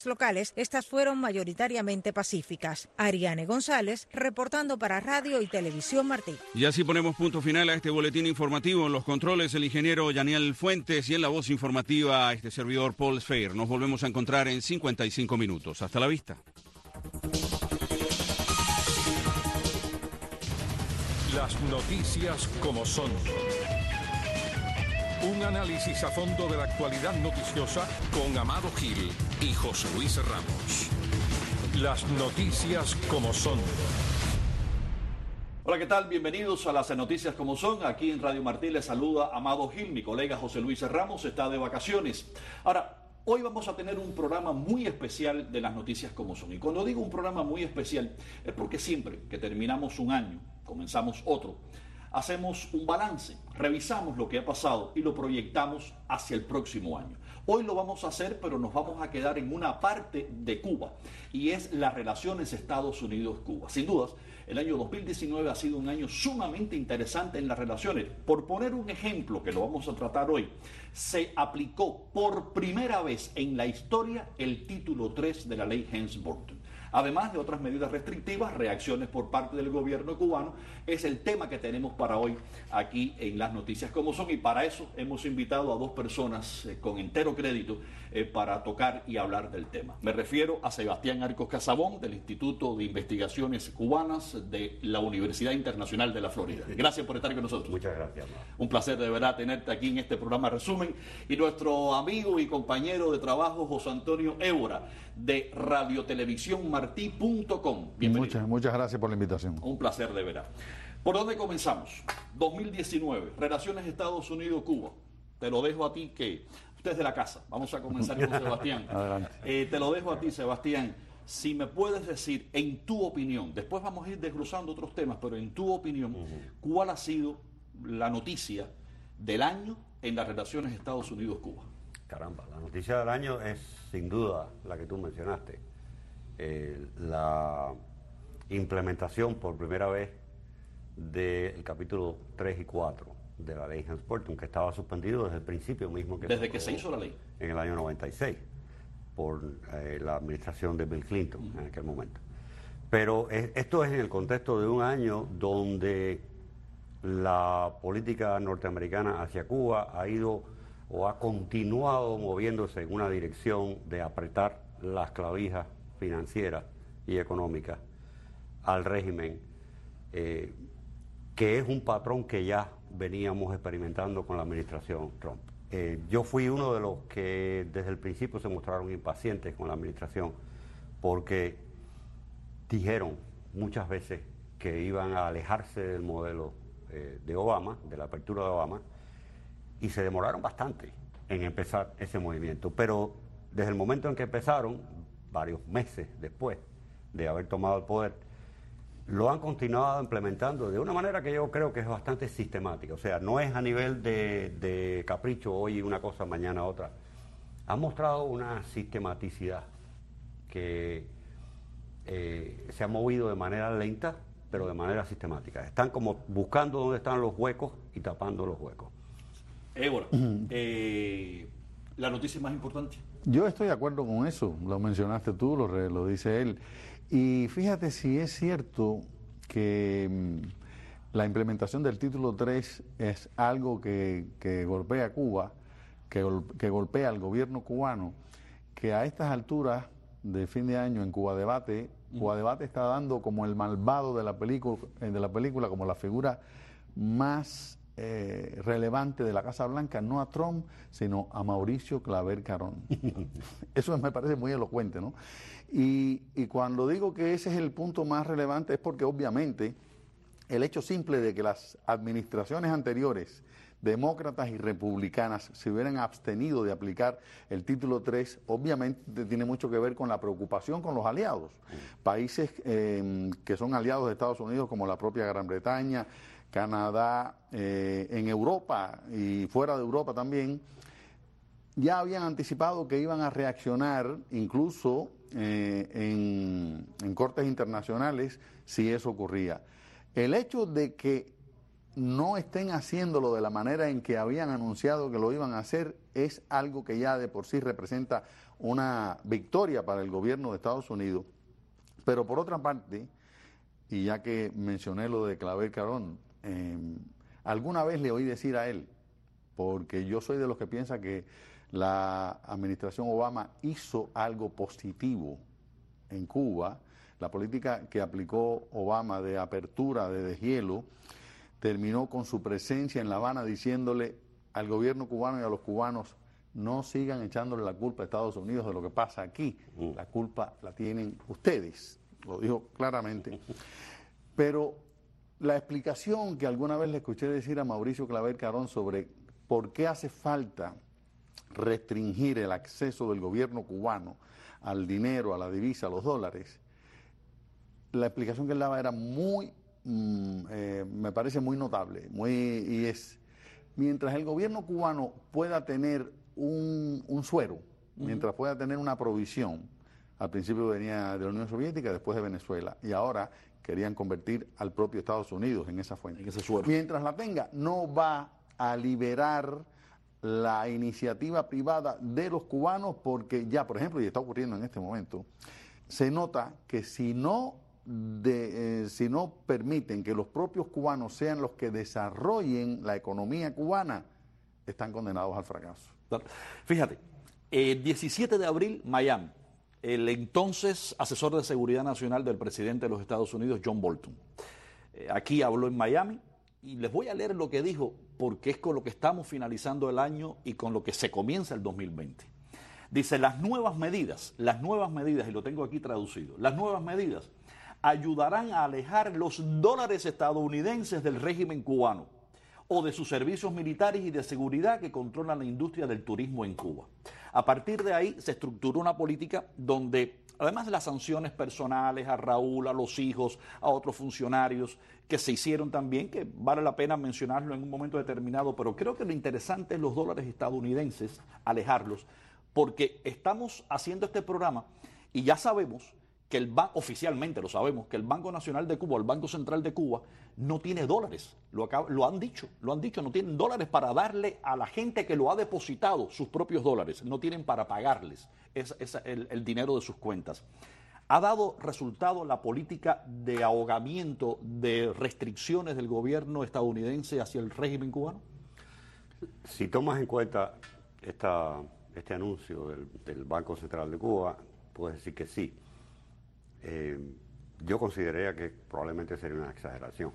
locales, estas fueron mayoritariamente pacíficas. Ariane González, reportando para Radio y Televisión Martí. Y así ponemos punto final a este boletín informativo. En los controles, el ingeniero Yaniel Fuentes, y en la voz informativa, este servidor Paul Sfeir. Nos volvemos a encontrar en 55 minutos. Hasta la vista. Las noticias como son. Un análisis a fondo de la actualidad noticiosa con Amado Gil y José Luis Ramos. Las noticias como son. Hola, ¿qué tal? Bienvenidos a las noticias como son. Aquí en Radio Martí les saluda Amado Gil. Mi colega José Luis Ramos está de vacaciones. Ahora, hoy vamos a tener un programa muy especial de las noticias como son. Y cuando digo un programa muy especial es porque siempre que terminamos un año, comenzamos otro, hacemos un balance, revisamos lo que ha pasado y lo proyectamos hacia el próximo año. Hoy lo vamos a hacer, pero nos vamos a quedar en una parte de Cuba, y es las relaciones Estados Unidos-Cuba. Sin dudas, el año 2019 ha sido un año sumamente interesante en las relaciones. Por poner un ejemplo que lo vamos a tratar hoy, se aplicó por primera vez en la historia el título 3 de la ley Helms-Burton. Además de otras medidas restrictivas, reacciones por parte del gobierno cubano, es el tema que tenemos para hoy aquí en las noticias como son, y para eso hemos invitado a dos personas con entero crédito para tocar y hablar del tema. Me refiero a Sebastián Arcos Casabón, del Instituto de Investigaciones Cubanas de la Universidad Internacional de la Florida. Gracias por estar con nosotros. Muchas gracias. Un placer de verdad tenerte aquí en este programa Resumen, y nuestro amigo y compañero de trabajo José Antonio Évora, de radiotelevisiónmartí.com. Bienvenido. Muchas gracias por la invitación. Un placer de verdad. ¿Por dónde comenzamos? 2019, relaciones Estados Unidos-Cuba. Te lo dejo a ti, que usted es de la casa. Vamos a comenzar con Sebastián. Adelante. Te lo dejo a ti, Sebastián. Si me puedes decir, en tu opinión, después vamos a ir desglosando otros temas, pero en tu opinión, ¿cuál ha sido la noticia del año en las relaciones Estados Unidos-Cuba? Caramba, la noticia del año es sin duda la que tú mencionaste. La implementación por primera vez del capítulo 3 y 4 de la ley Helms-Burton, que estaba suspendido desde el principio mismo. Desde que se hizo la ley. En el año 96, por la administración de Bill Clinton en aquel momento. Pero esto es en el contexto de un año donde la política norteamericana hacia Cuba ha ido o ha continuado moviéndose en una dirección de apretar las clavijas financieras y económicas al régimen, que es un patrón que ya veníamos experimentando con la administración Trump. Yo fui uno de los que desde el principio se mostraron impacientes con la administración, porque dijeron muchas veces que iban a alejarse del modelo de Obama, de la apertura de Obama, y se demoraron bastante en empezar ese movimiento. Pero desde el momento en que empezaron, varios meses después de haber tomado el poder, lo han continuado implementando de una manera que yo creo que es bastante sistemática. O sea, no es a nivel de capricho, hoy una cosa, mañana otra. Han mostrado una sistematicidad que se ha movido de manera lenta, pero de manera sistemática. Están como buscando dónde están los huecos y tapando los huecos. Évora, la noticia más importante. Yo estoy de acuerdo con eso, lo mencionaste tú, lo dice él. Y fíjate si es cierto que la implementación del título 3 es algo que golpea a Cuba, que golpea al gobierno cubano, que a estas alturas de fin de año en Cuba Debate está dando como el malvado de la película, como la figura más relevante de la Casa Blanca, no a Trump, sino a Mauricio Claver Carón. Eso me parece muy elocuente, ¿no? Y cuando digo que ese es el punto más relevante es porque obviamente el hecho simple de que las administraciones anteriores, demócratas y republicanas, se hubieran abstenido de aplicar el título 3, obviamente tiene mucho que ver con la preocupación con los aliados. Países que son aliados de Estados Unidos, como la propia Gran Bretaña, Canadá, en Europa y fuera de Europa también, ya habían anticipado que iban a reaccionar incluso en cortes internacionales si eso ocurría. El hecho de que no estén haciéndolo de la manera en que habían anunciado que lo iban a hacer es algo que ya de por sí representa una victoria para el gobierno de Estados Unidos. Pero por otra parte, y ya que mencioné lo de Claver Carón, alguna vez le oí decir a él, porque yo soy de los que piensa que la administración Obama hizo algo positivo en Cuba. La política que aplicó Obama de apertura, de deshielo, terminó con su presencia en La Habana diciéndole al gobierno cubano y a los cubanos: no sigan echándole la culpa a Estados Unidos de lo que pasa aquí. La culpa la tienen ustedes. Lo dijo claramente. Pero la explicación que alguna vez le escuché decir a Mauricio Claver Carón sobre por qué hace falta restringir el acceso del gobierno cubano al dinero, a la divisa, a los dólares, la explicación que él daba era muy, me parece muy notable, y es, mientras el gobierno cubano pueda tener un suero, mientras pueda tener una provisión, al principio venía de la Unión Soviética, después de Venezuela, y ahora querían convertir al propio Estados Unidos en esa fuente. Mientras la tenga, no va a liberar la iniciativa privada de los cubanos, porque ya, por ejemplo, y está ocurriendo en este momento, se nota que si no permiten que los propios cubanos sean los que desarrollen la economía cubana, están condenados al fracaso. Fíjate, el 17 de abril, Miami, el entonces asesor de seguridad nacional del presidente de los Estados Unidos, John Bolton, aquí habló en Miami, y les voy a leer lo que dijo, porque es con lo que estamos finalizando el año y con lo que se comienza el 2020. Dice: las nuevas medidas, y lo tengo aquí traducido, las nuevas medidas ayudarán a alejar los dólares estadounidenses del régimen cubano o de sus servicios militares y de seguridad que controlan la industria del turismo en Cuba. A partir de ahí se estructuró una política donde, además de las sanciones personales a Raúl, a los hijos, a otros funcionarios que se hicieron también, que vale la pena mencionarlo en un momento determinado, pero creo que lo interesante es los dólares estadounidenses, alejarlos, porque estamos haciendo este programa y ya sabemos que oficialmente lo sabemos, que el Banco Nacional de Cuba, el Banco Central de Cuba, no tiene dólares. Lo han dicho, no tienen dólares para darle a la gente que lo ha depositado sus propios dólares, no tienen para pagarles el dinero de sus cuentas. ¿Ha dado resultado la política de ahogamiento, de restricciones del gobierno estadounidense hacia el régimen cubano? Si tomas en cuenta este anuncio del Banco Central de Cuba, puedes decir que sí. Yo consideraría que probablemente sería una exageración.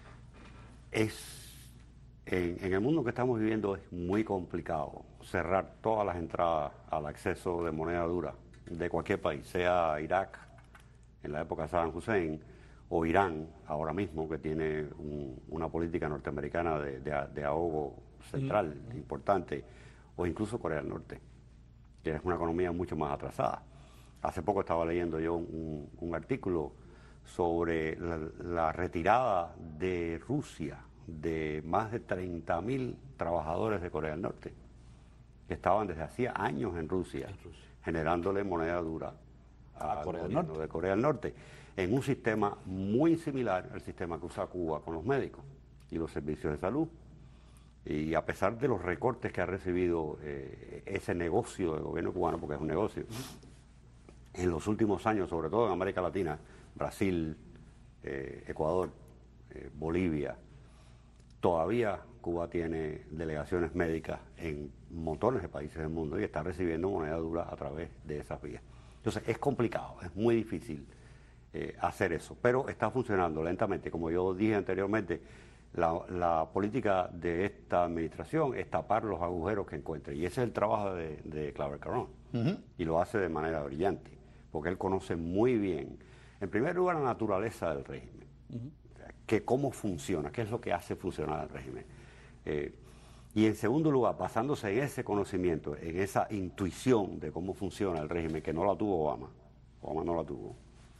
En el mundo que estamos viviendo es muy complicado cerrar todas las entradas al acceso de moneda dura de cualquier país, sea Irak en la época de Saddam Hussein o Irán ahora mismo, que tiene una política norteamericana de ahogo central importante, o incluso Corea del Norte, que es una economía mucho más atrasada. Hace poco estaba leyendo yo un artículo sobre la retirada de Rusia de más de 30.000 trabajadores de Corea del Norte, que estaban desde hacía años en Rusia, generándole moneda dura al gobierno de Corea del Norte, en un sistema muy similar al sistema que usa Cuba con los médicos y los servicios de salud. Y a pesar de los recortes que ha recibido ese negocio del gobierno cubano, porque es un negocio, en los últimos años, sobre todo en América Latina, Brasil, Ecuador, Bolivia, todavía Cuba tiene delegaciones médicas en montones de países del mundo y está recibiendo moneda dura a través de esas vías. Entonces es complicado, es muy difícil hacer eso, pero está funcionando lentamente. Como yo dije anteriormente, la política de esta administración es tapar los agujeros que encuentre, y ese es el trabajo de Claver Carón, y lo hace de manera brillante, porque él conoce muy bien, en primer lugar, la naturaleza del régimen, que cómo funciona, qué es lo que hace funcionar el régimen, y en segundo lugar, basándose en ese conocimiento, en esa intuición de cómo funciona el régimen, que no la tuvo Obama no la tuvo,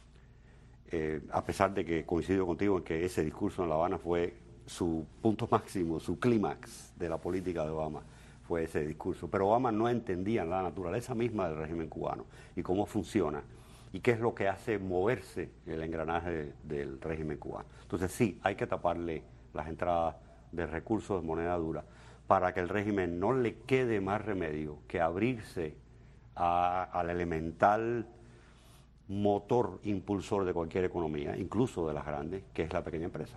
a pesar de que coincido contigo en que ese discurso en La Habana fue su punto máximo, su clímax de la política de Obama, fue ese discurso. Pero Obama no entendía la naturaleza misma del régimen cubano y cómo funciona y qué es lo que hace moverse el engranaje del régimen cubano. Entonces sí, hay que taparle las entradas de recursos de moneda dura para que el régimen no le quede más remedio que abrirse al elemental motor impulsor de cualquier economía, incluso de las grandes, que es la pequeña empresa.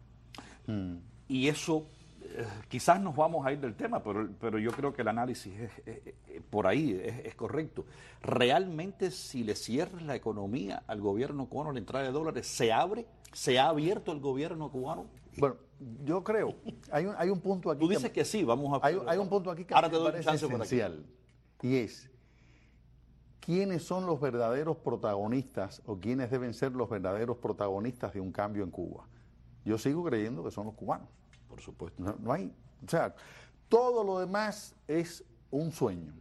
Y eso, quizás nos vamos a ir del tema, pero yo creo que el análisis por ahí es correcto. Realmente, si le cierras la economía al gobierno cubano, la entrada de dólares, ¿se ha abierto el gobierno cubano? Bueno, yo creo, hay un punto aquí. Tú dices que sí, vamos a... Hay un punto aquí que ahora me te doy parece chance por aquí. esencial, y es, ¿quiénes son los verdaderos protagonistas o quiénes deben ser los verdaderos protagonistas de un cambio en Cuba? Yo sigo creyendo que son los cubanos. Por supuesto. No hay, o sea, todo lo demás es un sueño.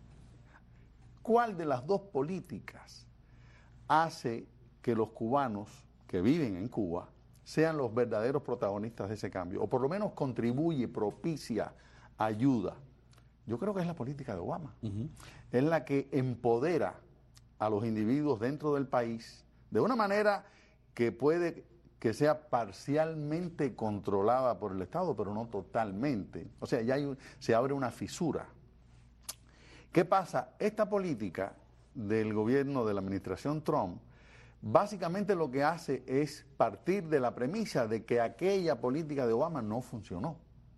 ¿Cuál de las dos políticas hace que los cubanos que viven en Cuba sean los verdaderos protagonistas de ese cambio? O por lo menos contribuye, propicia, ayuda. Yo creo que es la política de Obama. Es la que empodera a los individuos dentro del país de una manera que puede que sea parcialmente controlada por el Estado, pero no totalmente. O sea, ya se abre una fisura. ¿Qué pasa? Esta política del gobierno de la administración Trump básicamente lo que hace es partir de la premisa de que aquella política de Obama no funcionó.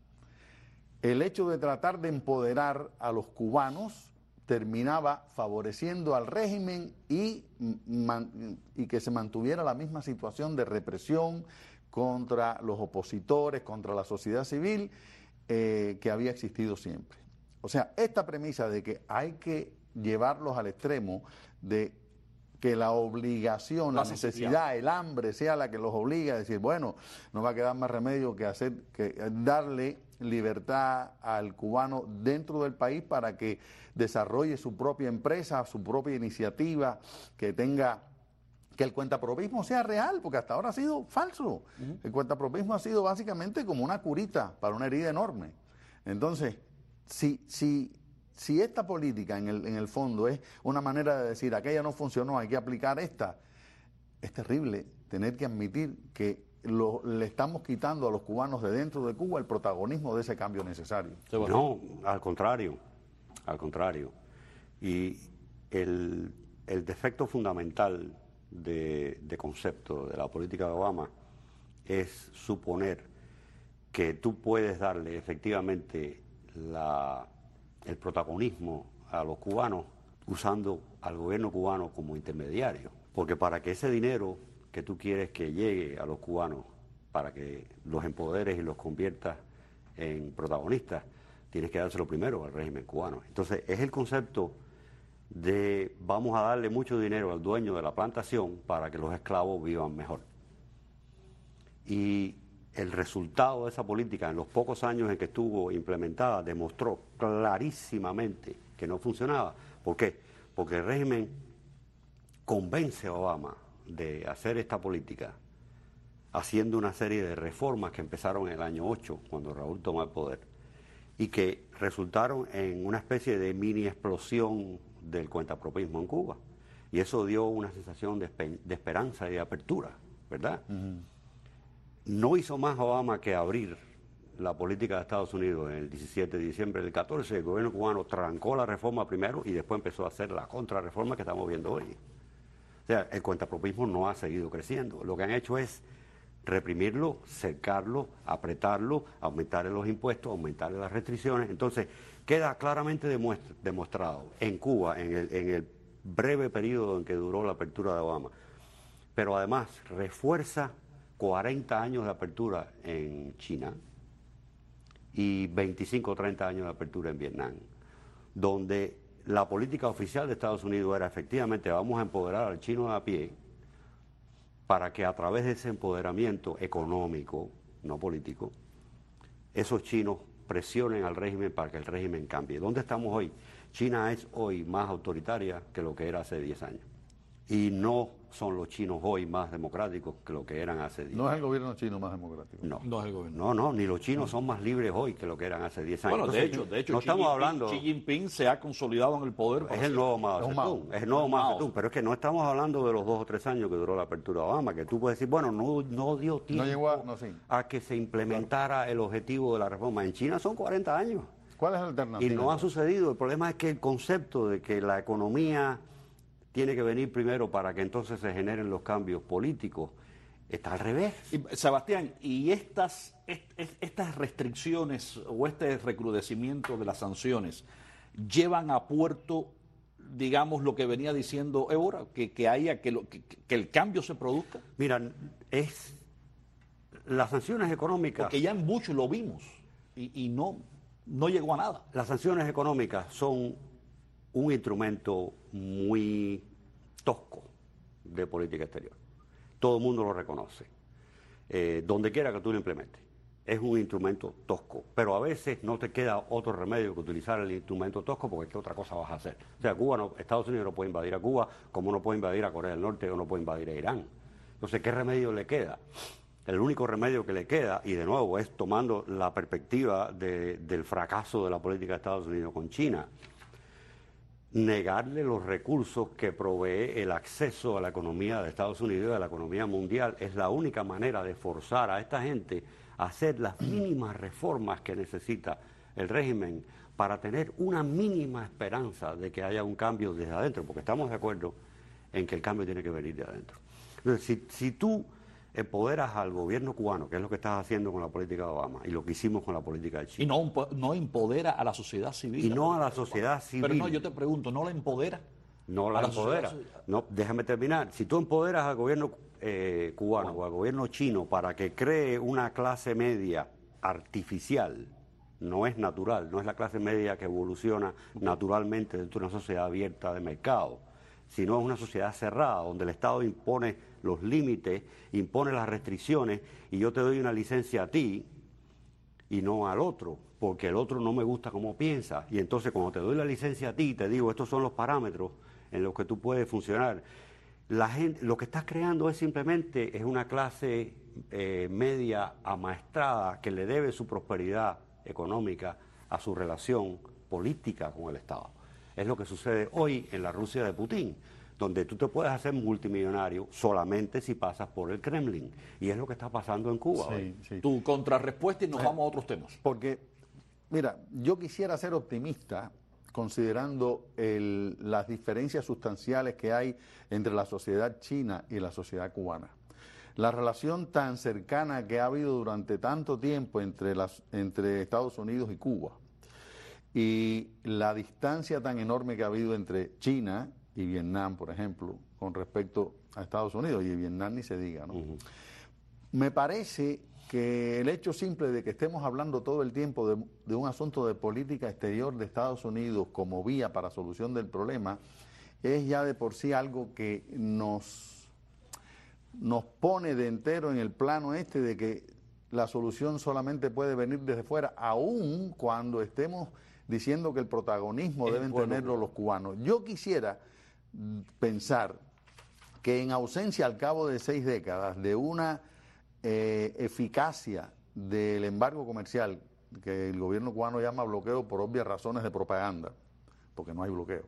El hecho de tratar de empoderar a los cubanos terminaba favoreciendo al régimen y que se mantuviera la misma situación de represión contra los opositores, contra la sociedad civil que había existido siempre. O sea, esta premisa de que hay que llevarlos al extremo de que la obligación, la necesidad, el hambre sea la que los obliga a decir, bueno, no va a quedar más remedio que darle libertad al cubano dentro del país para que desarrolle su propia empresa, su propia iniciativa, que el cuentapropismo sea real, porque hasta ahora ha sido falso. El cuentapropismo ha sido básicamente como una curita para una herida enorme. Entonces, si esta política en el fondo es una manera de decir aquella no funcionó, hay que aplicar esta, es terrible tener que admitir que le estamos quitando a los cubanos de dentro de Cuba el protagonismo de ese cambio necesario. No, al contrario. Y el defecto fundamental de concepto de la política de Obama es suponer que tú puedes darle efectivamente el protagonismo a los cubanos usando al gobierno cubano como intermediario. Porque para que ese dinero que tú quieres que llegue a los cubanos, para que los empoderes y los conviertas en protagonistas, tienes que dárselo primero al régimen cubano. Entonces, es el concepto de vamos a darle mucho dinero al dueño de la plantación para que los esclavos vivan mejor. Y el resultado de esa política en los pocos años en que estuvo implementada demostró clarísimamente que no funcionaba. ¿Por qué? Porque el régimen convence a Obama de hacer esta política haciendo una serie de reformas que empezaron en el año 8, cuando Raúl tomó el poder, y que resultaron en una especie de mini explosión del cuentapropismo en Cuba. Y eso dio una sensación de esperanza y de apertura, ¿verdad? No hizo más Obama que abrir la política de Estados Unidos en el 17 de diciembre del 14. El gobierno cubano trancó la reforma primero y después empezó a hacer la contrarreforma que estamos viendo hoy. O sea, el cuentapropismo no ha seguido creciendo. Lo que han hecho es reprimirlo, cercarlo, apretarlo, aumentarle los impuestos, aumentarle las restricciones. Entonces, queda claramente demostrado en Cuba, en el breve periodo en que duró la apertura de Obama, pero además refuerza 40 años de apertura en China y 25 o 30 años de apertura en Vietnam, donde la política oficial de Estados Unidos era efectivamente vamos a empoderar al chino de a pie para que a través de ese empoderamiento económico, no político, esos chinos presionen al régimen para que el régimen cambie. ¿Dónde estamos hoy? China es hoy más autoritaria que lo que era hace 10 años. Y no son los chinos hoy más democráticos que lo que eran hace 10 años. No es el gobierno chino más democrático. No es el gobierno. No, ni los chinos son más libres hoy que lo que eran hace 10 años. Bueno, entonces, de hecho, no estamos hablando. Xi Jinping se ha consolidado en el poder. Es el nuevo Mao Zedong, es el nuevo Mao Zedong, pero es que no estamos hablando de los 2 o 3 años que duró la apertura de Obama, que tú puedes decir, bueno, no dio tiempo No llegó a que se implementara el objetivo de la reforma. En China son 40 años. ¿Cuál es la alternativa? Y no ha sucedido. El problema es que el concepto de que la economía tiene que venir primero para que entonces se generen los cambios políticos está al revés. Sebastián, ¿y estas restricciones o este recrudecimiento de las sanciones llevan a puerto, digamos, lo que venía diciendo Évora, que el cambio se produzca? Mira, las sanciones económicas... Porque ya en Bush lo vimos y no llegó a nada. Las sanciones económicas son un instrumento muy tosco de política exterior. Todo el mundo lo reconoce. Donde quiera que tú lo implementes. Es un instrumento tosco. Pero a veces no te queda otro remedio que utilizar el instrumento tosco, porque ¿qué otra cosa vas a hacer? O sea, Estados Unidos no puede invadir a Cuba, como no puede invadir a Corea del Norte o no puede invadir a Irán. Entonces, ¿qué remedio le queda? El único remedio que le queda, y de nuevo es tomando la perspectiva del fracaso de la política de Estados Unidos con China, negarle los recursos que provee el acceso a la economía de Estados Unidos y a la economía mundial es la única manera de forzar a esta gente a hacer las mínimas reformas que necesita el régimen para tener una mínima esperanza de que haya un cambio desde adentro, porque estamos de acuerdo en que el cambio tiene que venir de adentro. Entonces, si tú empoderas al gobierno cubano, que es lo que estás haciendo con la política de Obama y lo que hicimos con la política de China. Y no empodera a la sociedad civil. Y no a la sociedad civil. Pero no, yo te pregunto, ¿no la empodera? No la empodera. No, déjame terminar. Si tú empoderas al gobierno cubano o al gobierno chino para que cree una clase media artificial, no es natural, no es la clase media que evoluciona naturalmente dentro de una sociedad abierta de mercado, sino es una sociedad cerrada, donde el Estado impone los límites, impone las restricciones, y yo te doy una licencia a ti y no al otro, porque el otro no me gusta cómo piensa. Y entonces cuando te doy la licencia a ti, te digo, estos son los parámetros en los que tú puedes funcionar. La gente, lo que estás creando es simplemente una clase media amaestrada que le debe su prosperidad económica a su relación política con el Estado. Es lo que sucede hoy en la Rusia de Putin, donde tú te puedes hacer multimillonario solamente si pasas por el Kremlin. Y es lo que está pasando en Cuba hoy. Sí. Tu contrarrespuesta y nos vamos a otros temas. Porque, mira, yo quisiera ser optimista considerando las diferencias sustanciales que hay entre la sociedad china y la sociedad cubana. La relación tan cercana que ha habido durante tanto tiempo entre Estados Unidos y Cuba, y la distancia tan enorme que ha habido entre China y Vietnam, por ejemplo, con respecto a Estados Unidos, y Vietnam ni se diga, ¿no? Me parece que el hecho simple de que estemos hablando todo el tiempo de un asunto de política exterior de Estados Unidos como vía para solución del problema es ya de por sí algo que nos pone de entero en el plano de que la solución solamente puede venir desde fuera, aun cuando estemos diciendo que el protagonismo deben tenerlo los cubanos. Yo quisiera pensar que en ausencia al cabo de 6 décadas de una eficacia del embargo comercial, que el gobierno cubano llama bloqueo por obvias razones de propaganda, porque no hay bloqueo,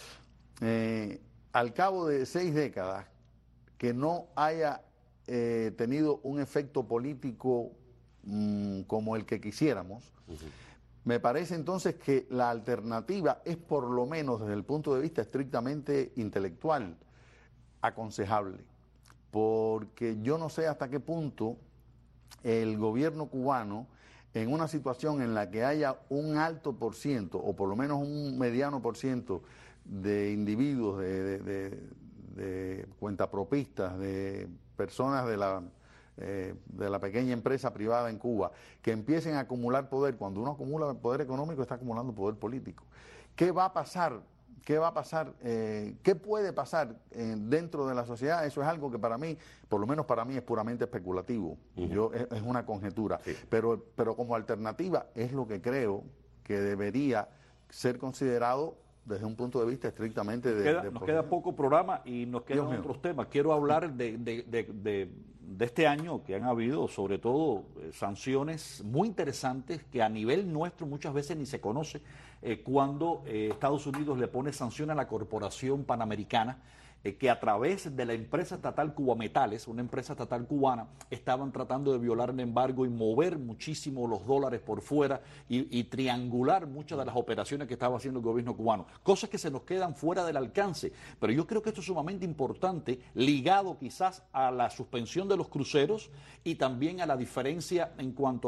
al cabo de 6 décadas que no haya tenido un efecto político como el que quisiéramos, me parece entonces que la alternativa es, por lo menos desde el punto de vista estrictamente intelectual, aconsejable, porque yo no sé hasta qué punto el gobierno cubano, en una situación en la que haya un alto por ciento, o por lo menos un mediano por ciento de individuos, de cuentapropistas, de personas de la pequeña empresa privada en Cuba, que empiecen a acumular poder. Cuando uno acumula poder económico, está acumulando poder político. ¿Qué va a pasar? ¿Qué va a pasar? ¿Qué puede pasar dentro de la sociedad? Eso es algo que para mí, por lo menos para mí, es puramente especulativo. Es una conjetura. Sí. Pero como alternativa es lo que creo que debería ser considerado desde un punto de vista estrictamente nos queda poco programa y nos quedan otros temas. Quiero hablar de este año, que han habido sobre todo sanciones muy interesantes que a nivel nuestro muchas veces ni se conoce, cuando Estados Unidos le pone sanción a la Corporación Panamericana, que a través de la empresa estatal Cubametales, una empresa estatal cubana, estaban tratando de violar el embargo y mover muchísimo los dólares por fuera y triangular muchas de las operaciones que estaba haciendo el gobierno cubano. Cosas que se nos quedan fuera del alcance. Pero yo creo que esto es sumamente importante, ligado quizás a la suspensión de los cruceros y también a la diferencia en cuanto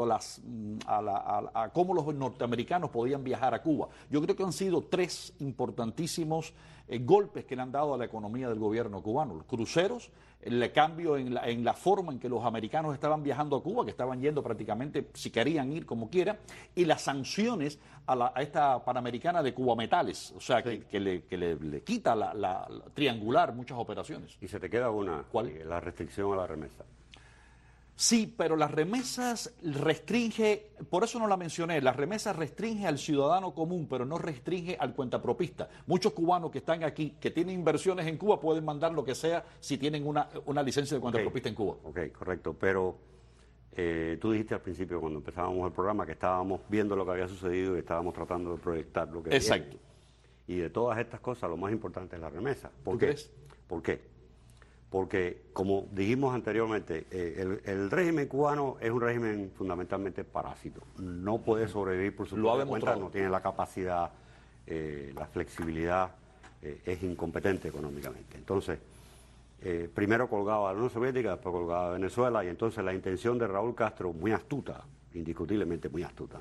a cómo los norteamericanos podían viajar a Cuba. Yo creo que han sido tres importantísimos golpes que le han dado a la economía del gobierno cubano. Los cruceros, el cambio en la forma en que los americanos estaban viajando a Cuba, que estaban yendo prácticamente, si querían ir como quiera, y las sanciones a esta Panamericana de Cubametales, o sea, sí, que le quita la triangular muchas operaciones. Y se te queda una, ¿cuál? La restricción a la remesa. Sí, pero las remesas restringe, por eso no la mencioné, las remesas restringe al ciudadano común, pero no restringe al cuentapropista. Muchos cubanos que están aquí, que tienen inversiones en Cuba, pueden mandar lo que sea si tienen una licencia de cuentapropista en Cuba. Ok, correcto, pero tú dijiste al principio, cuando empezábamos el programa, que estábamos viendo lo que había sucedido y estábamos tratando de proyectar lo que exacto viene. Y de todas estas cosas, lo más importante es la remesa. ¿Por qué? ¿Por qué? Porque, como dijimos anteriormente, el régimen cubano es un régimen fundamentalmente parásito. No puede sobrevivir por su propia cuenta, no tiene la capacidad, la flexibilidad, es incompetente económicamente. Entonces, primero colgaba a la Unión Soviética, después colgaba a Venezuela, y entonces la intención de Raúl Castro, muy astuta, indiscutiblemente muy astuta,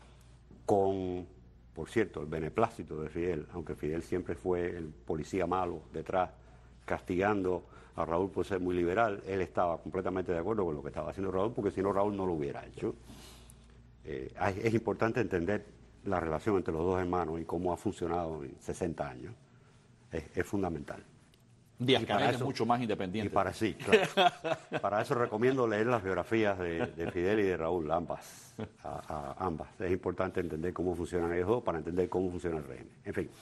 con, por cierto, el beneplácito de Fidel, aunque Fidel siempre fue el policía malo detrás, castigando a Raúl por ser muy liberal, él estaba completamente de acuerdo con lo que estaba haciendo Raúl, porque si no Raúl no lo hubiera hecho. Es importante entender la relación entre los dos hermanos y cómo ha funcionado en 60 años. Es fundamental. Díaz-Canel es mucho más independiente. Y claro. Para eso recomiendo leer las biografías de Fidel y de Raúl, ambas. Ambas. Es importante entender cómo funcionan ellos dos para entender cómo funciona el régimen. En fin.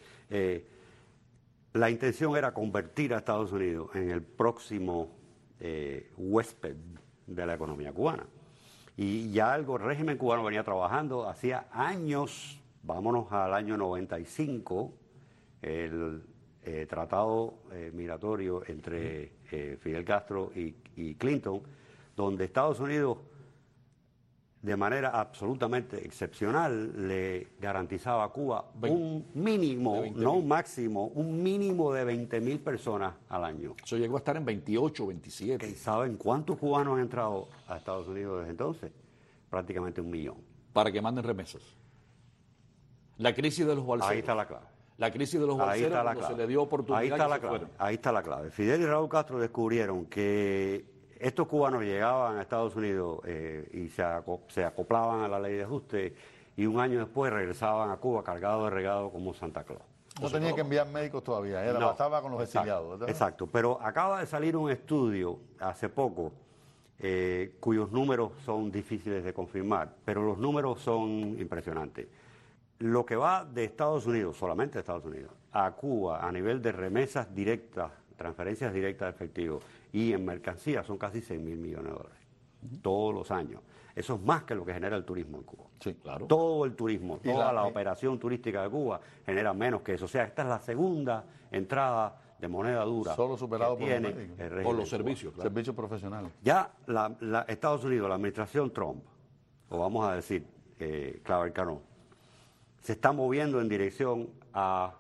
La intención era convertir a Estados Unidos en el próximo huésped de la economía cubana. Y ya el régimen cubano venía trabajando hacía años, vámonos al año 95, el tratado migratorio entre Fidel Castro y Clinton, donde Estados Unidos, de manera absolutamente excepcional, le garantizaba a Cuba un mínimo, no un máximo, un mínimo de 20.000 personas al año. Eso llegó a estar en 28, 27. ¿Y saben cuántos cubanos han entrado a Estados Unidos desde entonces? Prácticamente 1 millón. Para que manden remesas. La crisis de los balseros. Ahí está la clave. La crisis de los balseros, cuando se le dio oportunidad. Ahí está la clave. Ahí está la clave. Fidel y Raúl Castro descubrieron que estos cubanos llegaban a Estados Unidos y se acoplaban a la ley de ajuste y un año después regresaban a Cuba cargados de regalo como Santa Claus. No tenía que enviar médicos todavía, bastaba con los exiliados, ¿verdad? Exacto, pero acaba de salir un estudio hace poco cuyos números son difíciles de confirmar, pero los números son impresionantes. Lo que va de Estados Unidos, solamente de Estados Unidos, a Cuba a nivel de remesas directas, transferencias directas de efectivo y en mercancías son casi 6.000 millones de dólares todos los años. Eso es más que lo que genera el turismo en Cuba. Sí, claro. Todo el turismo, toda la operación turística de Cuba genera menos que eso. O sea, esta es la segunda entrada de moneda dura. Solo superado por los servicios. Claro. Servicios profesionales. Ya Estados Unidos, la administración Trump, o vamos a decir Claver-Cano, se está moviendo en dirección a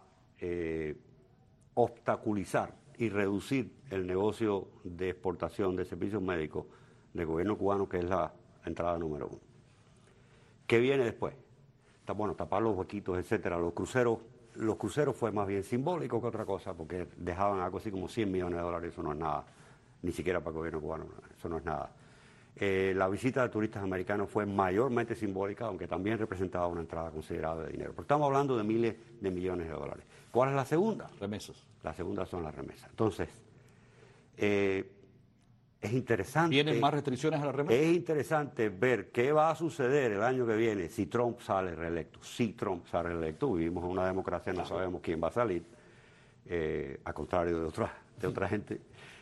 obstaculizar y reducir el negocio de exportación de servicios médicos del gobierno cubano, que es la entrada número 1. ¿Qué viene después? Tapar los huequitos, etcétera. Los cruceros fue más bien simbólico que otra cosa, porque dejaban algo así como 100 millones de dólares, eso no es nada, ni siquiera para el gobierno cubano, eso no es nada. La visita de turistas americanos fue mayormente simbólica, aunque también representaba una entrada considerable de dinero. Pero estamos hablando de miles de millones de dólares. ¿Cuál es la segunda? Remesas. La segunda son las remesas. Entonces, es interesante. ¿Vienen más restricciones a las remesas? Es interesante ver qué va a suceder el año que viene si Trump sale reelecto. Si Trump sale reelecto, vivimos en una democracia, no sabemos quién va a salir, a contrario de otra gente.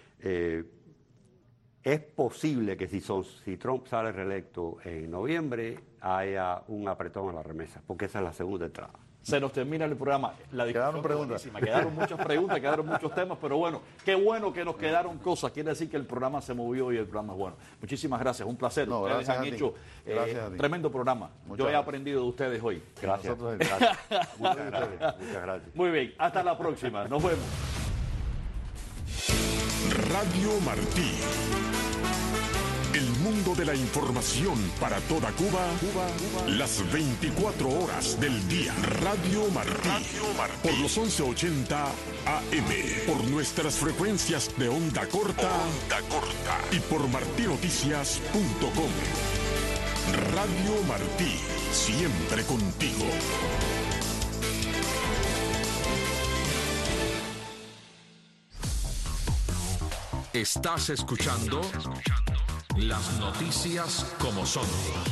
Es posible que si Trump sale reelecto en noviembre haya un apretón a las remesas, porque esa es la segunda entrada. Se nos termina el programa. La Quedaron preguntas. Quedaron muchas preguntas, quedaron muchos temas, pero bueno, qué bueno que nos quedaron cosas. Quiere decir que el programa se movió y el programa es bueno. Muchísimas gracias, un placer. No, ustedes gracias han a ti. hecho Gracias a ti. tremendo programa. Muchas Yo he gracias. aprendido de ustedes hoy. Gracias. Nosotros- Muchas gracias. Muchas gracias. Muy bien, hasta la próxima. Nos vemos. Radio Martí. El mundo de la información para toda Cuba, las 24 horas del día. Radio Martí. Por los 1180 AM. Por nuestras frecuencias de onda corta. Y por martinoticias.com. Radio Martí. Siempre contigo. Estás escuchando las noticias como son.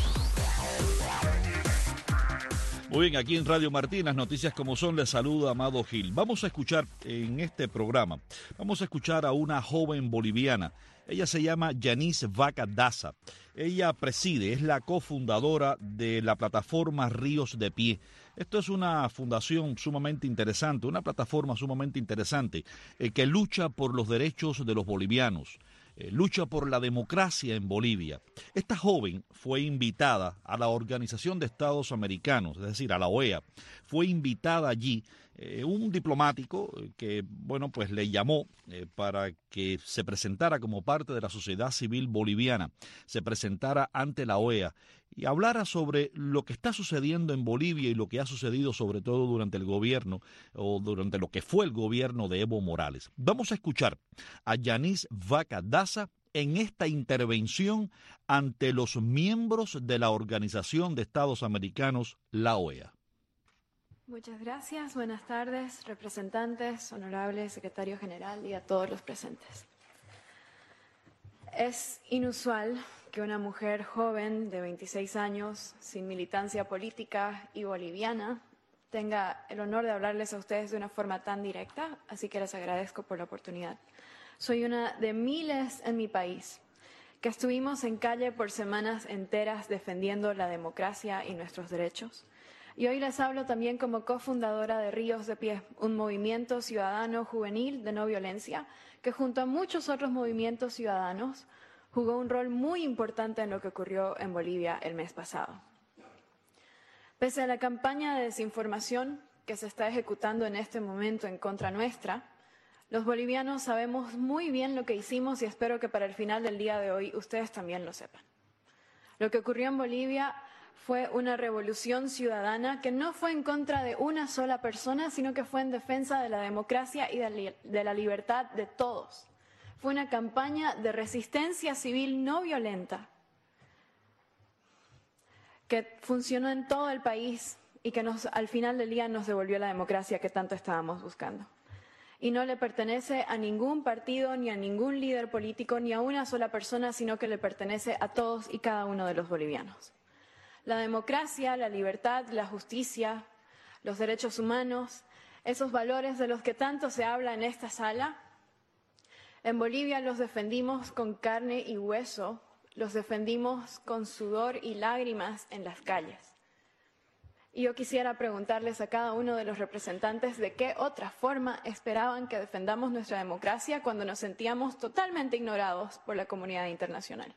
Muy bien, aquí en Radio Martí, las noticias como son, les saluda Amado Gil. Vamos a escuchar en este programa, vamos a escuchar a una joven boliviana. Ella se llama Yanis Vaca Daza. Ella preside, es la cofundadora de la plataforma Ríos de Pie. Esto es una fundación sumamente interesante, una plataforma sumamente interesante que lucha por los derechos de los bolivianos, lucha por la democracia en Bolivia. Esta joven fue invitada a la Organización de Estados Americanos, es decir, a la OEA. Fue invitada allí un diplomático que, bueno, pues le llamó para que se presentara como parte de la sociedad civil boliviana, se presentara ante la OEA y hablara sobre lo que está sucediendo en Bolivia y lo que ha sucedido sobre todo durante el gobierno o durante lo que fue el gobierno de Evo Morales. Vamos a escuchar a Yanis Vaca Daza en esta intervención ante los miembros de la Organización de Estados Americanos, la OEA. Muchas gracias. Buenas tardes, representantes, honorable secretario general y a todos los presentes. Es inusual que una mujer joven de 26 años, sin militancia política y boliviana, tenga el honor de hablarles a ustedes de una forma tan directa, así que les agradezco por la oportunidad. Soy una de miles en mi país que estuvimos en calle por semanas enteras defendiendo la democracia y nuestros derechos. Y hoy les hablo también como cofundadora de Ríos de Pie, un movimiento ciudadano juvenil de no violencia que junto a muchos otros movimientos ciudadanos jugó un rol muy importante en lo que ocurrió en Bolivia el mes pasado. Pese a la campaña de desinformación que se está ejecutando en este momento en contra nuestra, los bolivianos sabemos muy bien lo que hicimos y espero que para el final del día de hoy ustedes también lo sepan. Lo que ocurrió en Bolivia fue una revolución ciudadana que no fue en contra de una sola persona, sino que fue en defensa de la democracia y de la libertad de todos. Fue una campaña de resistencia civil no violenta que funcionó en todo el país y que al final del día nos devolvió la democracia que tanto estábamos buscando. Y no le pertenece a ningún partido, ni a ningún líder político, ni a una sola persona, sino que le pertenece a todos y cada uno de los bolivianos. La democracia, la libertad, la justicia, los derechos humanos, esos valores de los que tanto se habla en esta sala, en Bolivia los defendimos con carne y hueso, los defendimos con sudor y lágrimas en las calles. Y yo quisiera preguntarles a cada uno de los representantes de qué otra forma esperaban que defendamos nuestra democracia cuando nos sentíamos totalmente ignorados por la comunidad internacional.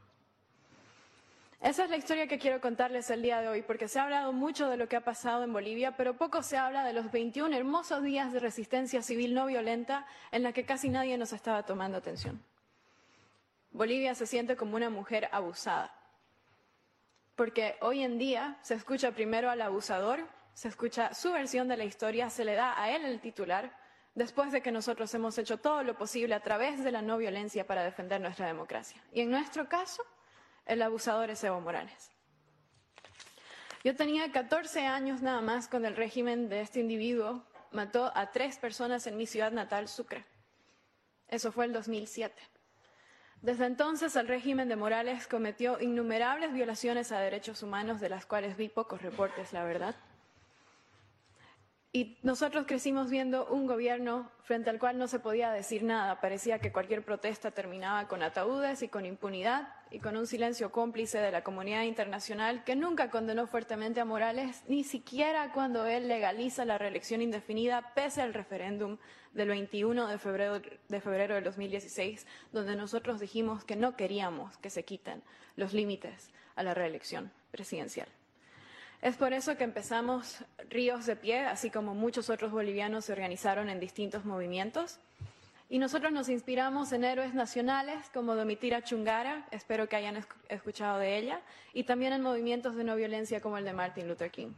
Esa es la historia que quiero contarles el día de hoy, porque se ha hablado mucho de lo que ha pasado en Bolivia, pero poco se habla de los 21 hermosos días de resistencia civil no violenta en la que casi nadie nos estaba tomando atención. Bolivia se siente como una mujer abusada, porque hoy en día se escucha primero al abusador, se escucha su versión de la historia, se le da a él el titular, después de que nosotros hemos hecho todo lo posible a través de la no violencia para defender nuestra democracia. Y en nuestro caso, el abusador es Evo Morales. Yo tenía 14 años nada más cuando el régimen de este individuo mató a 3 personas en mi ciudad natal, Sucre. Eso fue el 2007. Desde entonces el régimen de Morales cometió innumerables violaciones a derechos humanos, de las cuales vi pocos reportes, la verdad. Y nosotros crecimos viendo un gobierno frente al cual no se podía decir nada. Parecía que cualquier protesta terminaba con ataúdes y con impunidad y con un silencio cómplice de la comunidad internacional que nunca condenó fuertemente a Morales, ni siquiera cuando él legaliza la reelección indefinida pese al referéndum del 21 de febrero del 2016, donde nosotros dijimos que no queríamos que se quiten los límites a la reelección presidencial. Es por eso que empezamos Ríos de Pie, así como muchos otros bolivianos se organizaron en distintos movimientos. Y nosotros nos inspiramos en héroes nacionales como Domitila Chungara, espero que hayan escuchado de ella, y también en movimientos de no violencia como el de Martin Luther King.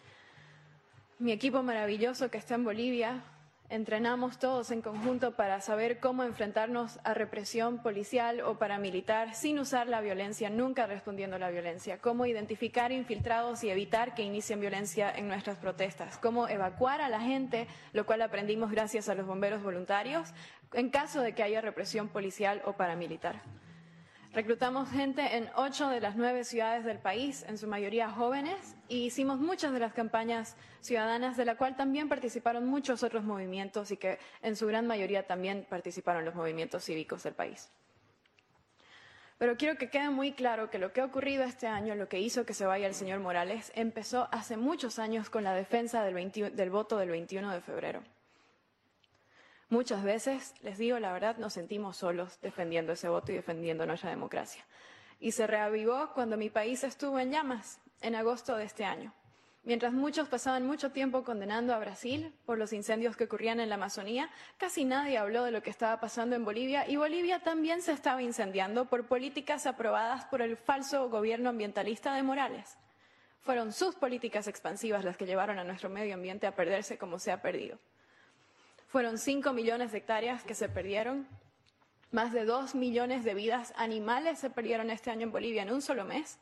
Mi equipo maravilloso que está en Bolivia, entrenamos todos en conjunto para saber cómo enfrentarnos a represión policial o paramilitar sin usar la violencia, nunca respondiendo a la violencia, cómo identificar infiltrados y evitar que inicien violencia en nuestras protestas, cómo evacuar a la gente, lo cual aprendimos gracias a los bomberos voluntarios, en caso de que haya represión policial o paramilitar. Reclutamos gente en 8 de las 9 ciudades del país, en su mayoría jóvenes, y hicimos muchas de las campañas ciudadanas, de la cual también participaron muchos otros movimientos y que en su gran mayoría también participaron los movimientos cívicos del país. Pero quiero que quede muy claro que lo que ha ocurrido este año, lo que hizo que se vaya el señor Morales, empezó hace muchos años con la defensa del voto del 21 de febrero. Muchas veces, les digo la verdad, nos sentimos solos defendiendo ese voto y defendiendo nuestra democracia. Y se reavivó cuando mi país estuvo en llamas, en agosto de este año. Mientras muchos pasaban mucho tiempo condenando a Brasil por los incendios que ocurrían en la Amazonía, casi nadie habló de lo que estaba pasando en Bolivia, y Bolivia también se estaba incendiando por políticas aprobadas por el falso gobierno ambientalista de Morales. Fueron sus políticas expansivas las que llevaron a nuestro medio ambiente a perderse como se ha perdido. Fueron 5 millones de hectáreas que se perdieron, más de 2 millones de vidas animales se perdieron este año en Bolivia en un solo mes,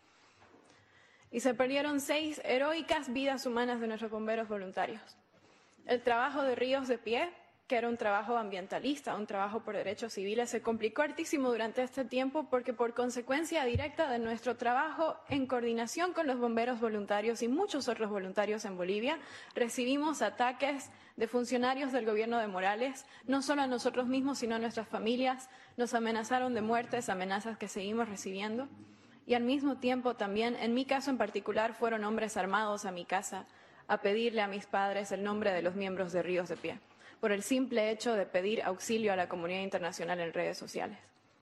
y se perdieron 6 heroicas vidas humanas de nuestros bomberos voluntarios. El trabajo de Ríos de Pie, que era un trabajo ambientalista, un trabajo por derechos civiles, se complicó hartísimo durante este tiempo porque por consecuencia directa de nuestro trabajo en coordinación con los bomberos voluntarios y muchos otros voluntarios en Bolivia, recibimos ataques de funcionarios del gobierno de Morales, no solo a nosotros mismos, sino a nuestras familias. Nos amenazaron de muertes, amenazas que seguimos recibiendo. Y al mismo tiempo también, en mi caso en particular, fueron hombres armados a mi casa a pedirle a mis padres el nombre de los miembros de Ríos de Pie, por el simple hecho de pedir auxilio a la comunidad internacional en redes sociales.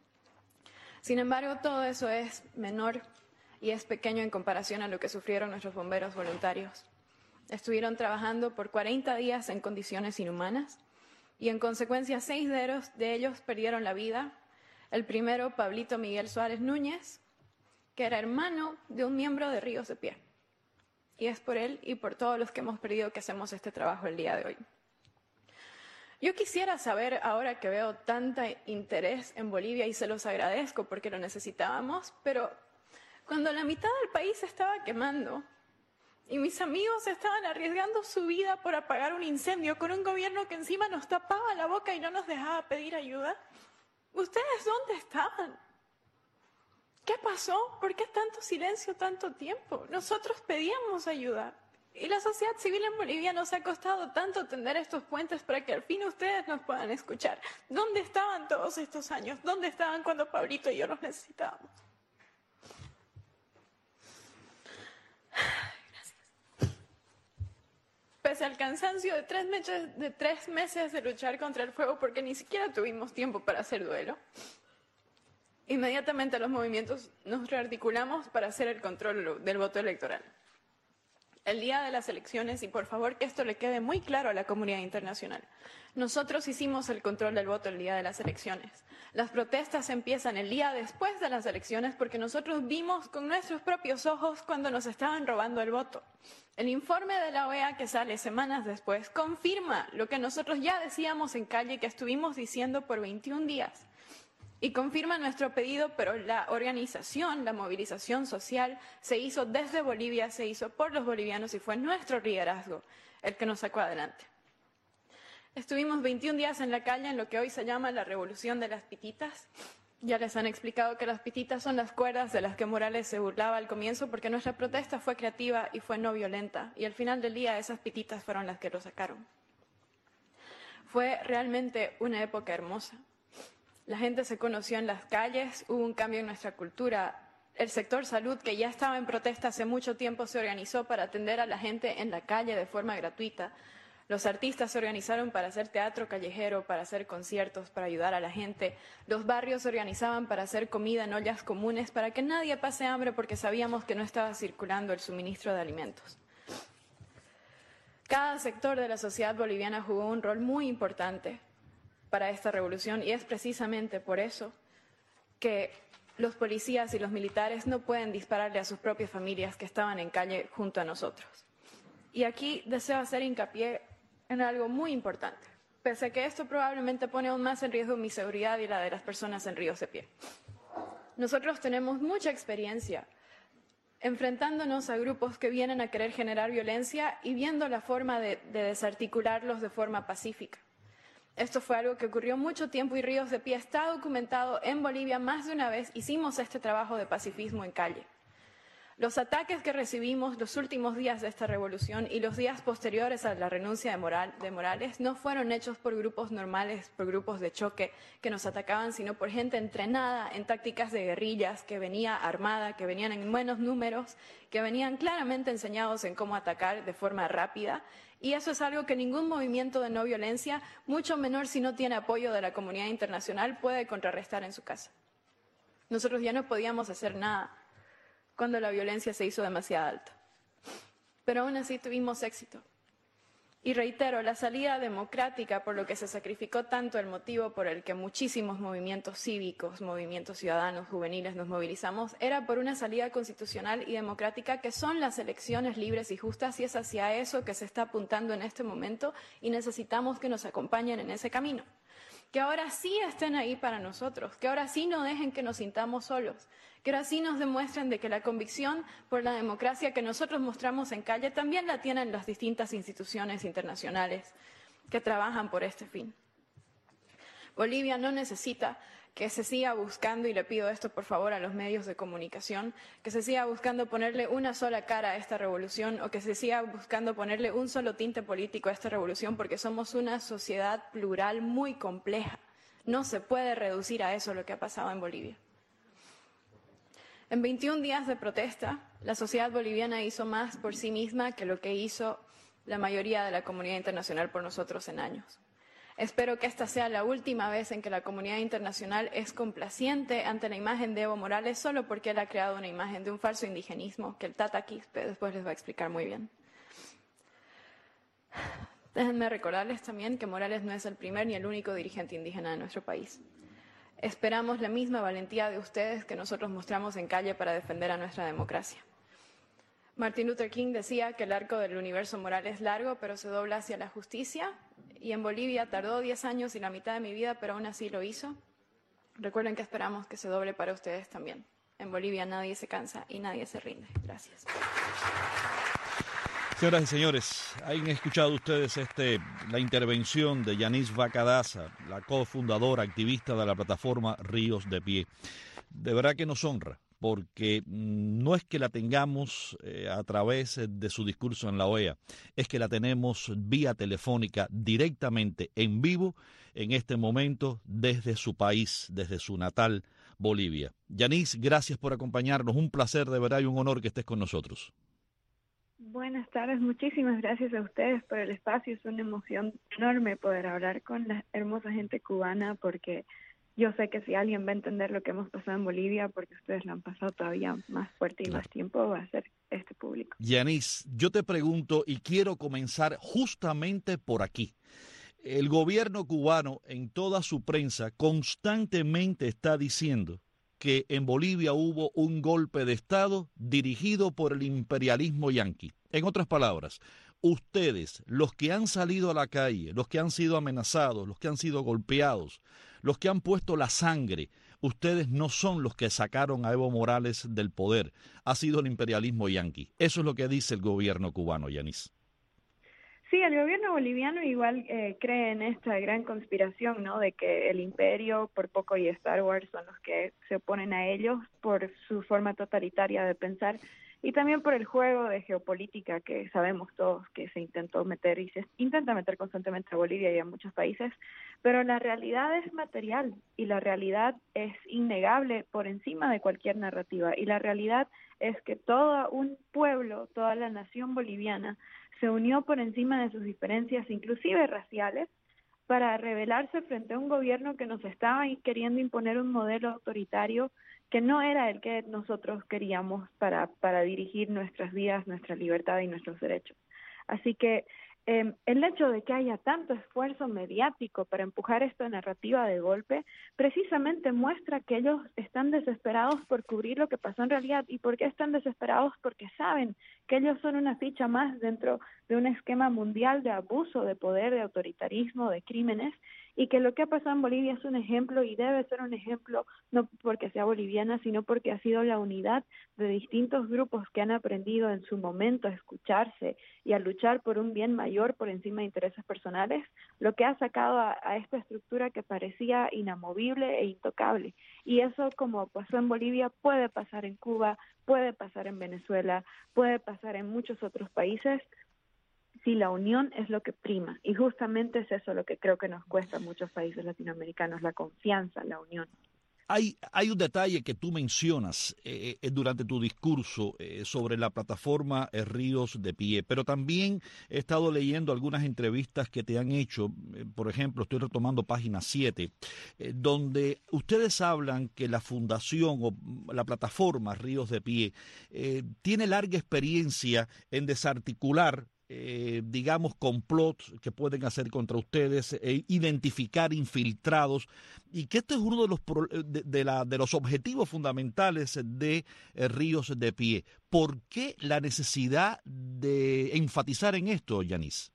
Sin embargo, todo eso es menor y es pequeño en comparación a lo que sufrieron nuestros bomberos voluntarios. Estuvieron trabajando por 40 días en condiciones inhumanas y en consecuencia 6 de ellos perdieron la vida. El primero, Pablito Miguel Suárez Núñez, que era hermano de un miembro de Ríos de Pie. Y es por él y por todos los que hemos perdido que hacemos este trabajo el día de hoy. Yo quisiera saber, ahora que veo tanto interés en Bolivia, y se los agradezco porque lo necesitábamos, pero cuando la mitad del país se estaba quemando y mis amigos estaban arriesgando su vida por apagar un incendio con un gobierno que encima nos tapaba la boca y no nos dejaba pedir ayuda, ¿ustedes dónde estaban? ¿Qué pasó? ¿Por qué tanto silencio, tanto tiempo? Nosotros pedíamos ayuda. Y la sociedad civil en Bolivia nos ha costado tanto tender estos puentes para que al fin ustedes nos puedan escuchar. ¿Dónde estaban todos estos años? ¿Dónde estaban cuando Pablito y yo los necesitábamos? Gracias. Pese al cansancio de 3 meses de luchar contra el fuego, porque ni siquiera tuvimos tiempo para hacer duelo, inmediatamente los movimientos nos rearticulamos para hacer el control del voto electoral. El día de las elecciones, y por favor que esto le quede muy claro a la comunidad internacional, nosotros hicimos el control del voto el día de las elecciones. Las protestas empiezan el día después de las elecciones porque nosotros vimos con nuestros propios ojos cuando nos estaban robando el voto. El informe de la OEA que sale semanas después confirma lo que nosotros ya decíamos en calle y que estuvimos diciendo por 21 días. Y confirma nuestro pedido, pero la organización, la movilización social se hizo desde Bolivia, se hizo por los bolivianos y fue nuestro liderazgo el que nos sacó adelante. Estuvimos 21 días en la calle en lo que hoy se llama la Revolución de las Pititas Ya les han explicado que las pititas son las cuerdas de las que Morales se burlaba al comienzo porque nuestra protesta fue creativa y fue no violenta. Y al final del día esas pititas fueron las que lo sacaron. Fue realmente una época hermosa. La gente se conoció en las calles, hubo un cambio en nuestra cultura. El sector salud, que ya estaba en protesta hace mucho tiempo, se organizó para atender a la gente en la calle de forma gratuita. Los artistas se organizaron para hacer teatro callejero, para hacer conciertos, para ayudar a la gente. Los barrios se organizaban para hacer comida en ollas comunes, para que nadie pase hambre porque sabíamos que no estaba circulando el suministro de alimentos. Cada sector de la sociedad boliviana jugó un rol muy importante para esta revolución y es precisamente por eso que los policías y los militares no pueden dispararle a sus propias familias que estaban en calle junto a nosotros. Y aquí deseo hacer hincapié en algo muy importante, pese a que esto probablemente pone aún más en riesgo mi seguridad y la de las personas en Ríos de Pie. Nosotros tenemos mucha experiencia enfrentándonos a grupos que vienen a querer generar violencia y viendo la forma de desarticularlos de forma pacífica. Esto fue algo que ocurrió mucho tiempo y Ríos de Pie está documentado en Bolivia. Más de una vez hicimos este trabajo de pacifismo en calle. Los ataques que recibimos los últimos días de esta revolución y los días posteriores a la renuncia de Morales no fueron hechos por grupos normales, por grupos de choque que nos atacaban, sino por gente entrenada en tácticas de guerrillas, que venía armada, que venían en buenos números, que venían claramente enseñados en cómo atacar de forma rápida. Y eso es algo que ningún movimiento de no violencia, mucho menor si no tiene apoyo de la comunidad internacional, puede contrarrestar en su casa. Nosotros ya no podíamos hacer nada cuando la violencia se hizo demasiado alta. Pero aún así tuvimos éxito. Y reitero, la salida democrática por lo que se sacrificó tanto, el motivo por el que muchísimos movimientos cívicos, movimientos ciudadanos, juveniles nos movilizamos, era por una salida constitucional y democrática que son las elecciones libres y justas, y es hacia eso que se está apuntando en este momento y necesitamos que nos acompañen en ese camino. Que ahora sí estén ahí para nosotros, que ahora sí no dejen que nos sintamos solos, que ahora sí nos demuestren de que la convicción por la democracia que nosotros mostramos en calle también la tienen las distintas instituciones internacionales que trabajan por este fin. Bolivia no necesita que se siga buscando, y le pido esto por favor a los medios de comunicación, que se siga buscando ponerle una sola cara a esta revolución o que se siga buscando ponerle un solo tinte político a esta revolución, porque somos una sociedad plural muy compleja. No se puede reducir a eso lo que ha pasado en Bolivia. En 21 días de protesta, la sociedad boliviana hizo más por sí misma que lo que hizo la mayoría de la comunidad internacional por nosotros en años. Espero que esta sea la última vez en que la comunidad internacional es complaciente ante la imagen de Evo Morales solo porque él ha creado una imagen de un falso indigenismo que el Tata Quispe después les va a explicar muy bien. Déjenme recordarles también que Morales no es el primer ni el único dirigente indígena de nuestro país. Esperamos la misma valentía de ustedes que nosotros mostramos en calle para defender a nuestra democracia. Martin Luther King decía que el arco del universo moral es largo, pero se dobla hacia la justicia. Y en Bolivia tardó 10 años y la mitad de mi vida, pero aún así lo hizo. Recuerden que esperamos que se doble para ustedes también. En Bolivia nadie se cansa y nadie se rinde. Gracias. Señoras y señores, han escuchado ustedes la intervención de Yanis Vaca Daza, la cofundadora, activista de la plataforma Ríos de Pie. De verdad que nos honra, porque no es que la tengamos a través de su discurso en la OEA, es que la tenemos vía telefónica directamente en vivo en este momento desde su país, desde su natal Bolivia. Yanis, gracias por acompañarnos, un placer de verdad y un honor que estés con nosotros. Buenas tardes, muchísimas gracias a ustedes por el espacio, es una emoción enorme poder hablar con la hermosa gente cubana, porque yo sé que si alguien va a entender lo que hemos pasado en Bolivia, porque ustedes lo han pasado todavía más fuerte y más tiempo, va a ser este público. Yanis, yo te pregunto y quiero comenzar justamente por aquí. El gobierno cubano en toda su prensa constantemente está diciendo que en Bolivia hubo un golpe de Estado dirigido por el imperialismo yanqui. En otras palabras, ustedes, los que han salido a la calle, los que han sido amenazados, los que han sido golpeados, los que han puesto la sangre, ustedes no son los que sacaron a Evo Morales del poder. Ha sido el imperialismo yanqui. Eso es lo que dice el gobierno cubano, Yanis. Sí, el gobierno boliviano igual cree en esta gran conspiración, ¿no? De que el imperio, por poco y Star Wars son los que se oponen a ellos por su forma totalitaria de pensar y también por el juego de geopolítica que sabemos todos que se intentó meter y se intenta meter constantemente a Bolivia y a muchos países, pero la realidad es material y la realidad es innegable por encima de cualquier narrativa y la realidad es que todo un pueblo, toda la nación boliviana se unió por encima de sus diferencias, inclusive raciales, para rebelarse frente a un gobierno que nos estaba queriendo imponer un modelo autoritario que no era el que nosotros queríamos para dirigir nuestras vidas, nuestra libertad y nuestros derechos. Así que el hecho de que haya tanto esfuerzo mediático para empujar esta narrativa de golpe, precisamente muestra que ellos están desesperados por cubrir lo que pasó en realidad. ¿Y por qué están desesperados? Porque saben que ellos son una ficha más dentro de un esquema mundial de abuso de poder, de autoritarismo, de crímenes, y que lo que ha pasado en Bolivia es un ejemplo y debe ser un ejemplo no porque sea boliviana, sino porque ha sido la unidad de distintos grupos que han aprendido en su momento a escucharse y a luchar por un bien mayor por encima de intereses personales, lo que ha sacado a esta estructura que parecía inamovible e intocable. Y eso, como pasó en Bolivia, puede pasar en Cuba, puede pasar en Venezuela, puede pasar en muchos otros países, si la unión es lo que prima, y justamente es eso lo que creo que nos cuesta a muchos países latinoamericanos, la confianza, la unión. Hay un detalle que tú mencionas durante tu discurso sobre la plataforma Ríos de Pie, pero también he estado leyendo algunas entrevistas que te han hecho, por ejemplo, estoy retomando página 7, donde ustedes hablan que la fundación o la plataforma Ríos de Pie tiene larga experiencia en desarticular digamos, complots que pueden hacer contra ustedes, identificar infiltrados, y que este es uno de los de los objetivos fundamentales de Ríos de Pie. ¿Por qué la necesidad de enfatizar en esto, Yanis?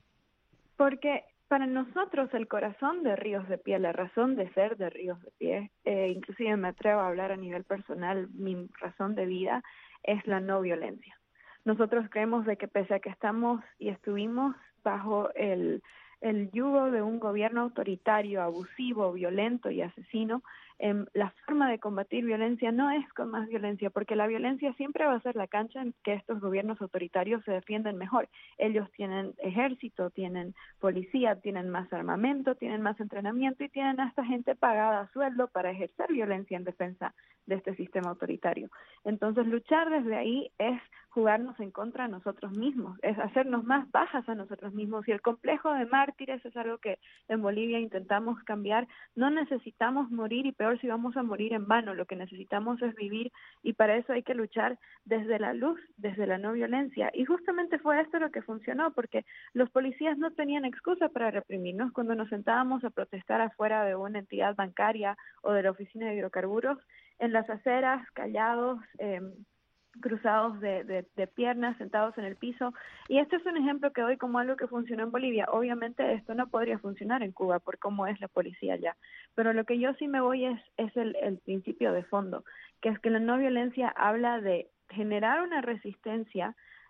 Porque para nosotros el corazón de Ríos de Pie, la razón de ser de Ríos de Pie, inclusive me atrevo a hablar a nivel personal, mi razón de vida es la no violencia. Nosotros creemos de que pese a que estamos y estuvimos bajo el yugo de un gobierno autoritario, abusivo, violento y asesino, la forma de combatir violencia no es con más violencia, porque la violencia siempre va a ser la cancha en que estos gobiernos autoritarios se defienden mejor. Ellos tienen ejército, tienen policía, tienen más armamento, tienen más entrenamiento y tienen hasta gente pagada a sueldo para ejercer violencia en defensa de este sistema autoritario. Entonces, luchar desde ahí es jugarnos en contra de nosotros mismos, es hacernos más bajas a nosotros mismos, y el complejo de mártires es algo que en Bolivia intentamos cambiar. No necesitamos morir, y peor si vamos a morir en vano, lo que necesitamos es vivir, y para eso hay que luchar desde la luz, desde la no violencia, y justamente fue esto lo que funcionó, porque los policías no tenían excusa para reprimirnos. Cuando nos sentábamos a protestar afuera de una entidad bancaria o de la oficina de hidrocarburos, en las aceras, callados, cruzados de piernas, sentados en el piso, y este es un ejemplo que doy como algo que funcionó en Bolivia. Obviamente esto no podría funcionar en Cuba por cómo es la policía allá, pero lo que yo sí me voy es el principio de fondo, que es que la no violencia habla de generar una resistencia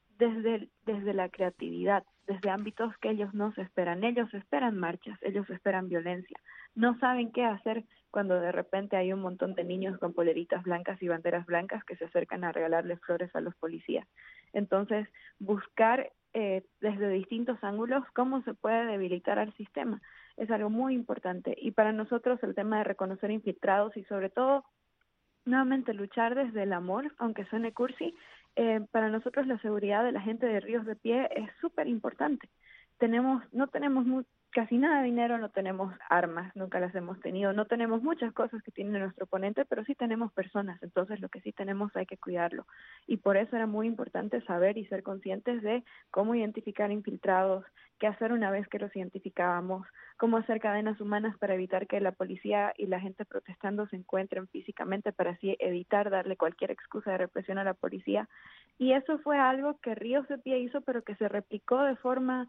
desde la creatividad, desde ámbitos que ellos no se esperan. Ellos esperan marchas, ellos esperan violencia, no saben qué hacer cuando de repente hay un montón de niños con poleritas blancas y banderas blancas que se acercan a regalarle flores a los policías. Entonces, buscar desde distintos ángulos cómo se puede debilitar al sistema es algo muy importante. Y para nosotros el tema de reconocer infiltrados y sobre todo, nuevamente, luchar desde el amor, aunque suene cursi, para nosotros la seguridad de la gente de Ríos de Pie es súper importante. No tenemos casi nada de dinero, no tenemos armas, nunca las hemos tenido, no tenemos muchas cosas que tiene nuestro oponente, pero sí tenemos personas, entonces lo que sí tenemos hay que cuidarlo. Y por eso era muy importante saber y ser conscientes de cómo identificar infiltrados, qué hacer una vez que los identificábamos, cómo hacer cadenas humanas para evitar que la policía y la gente protestando se encuentren físicamente, para así evitar darle cualquier excusa de represión a la policía. Y eso fue algo que Ríos de Pie hizo, pero que se replicó de forma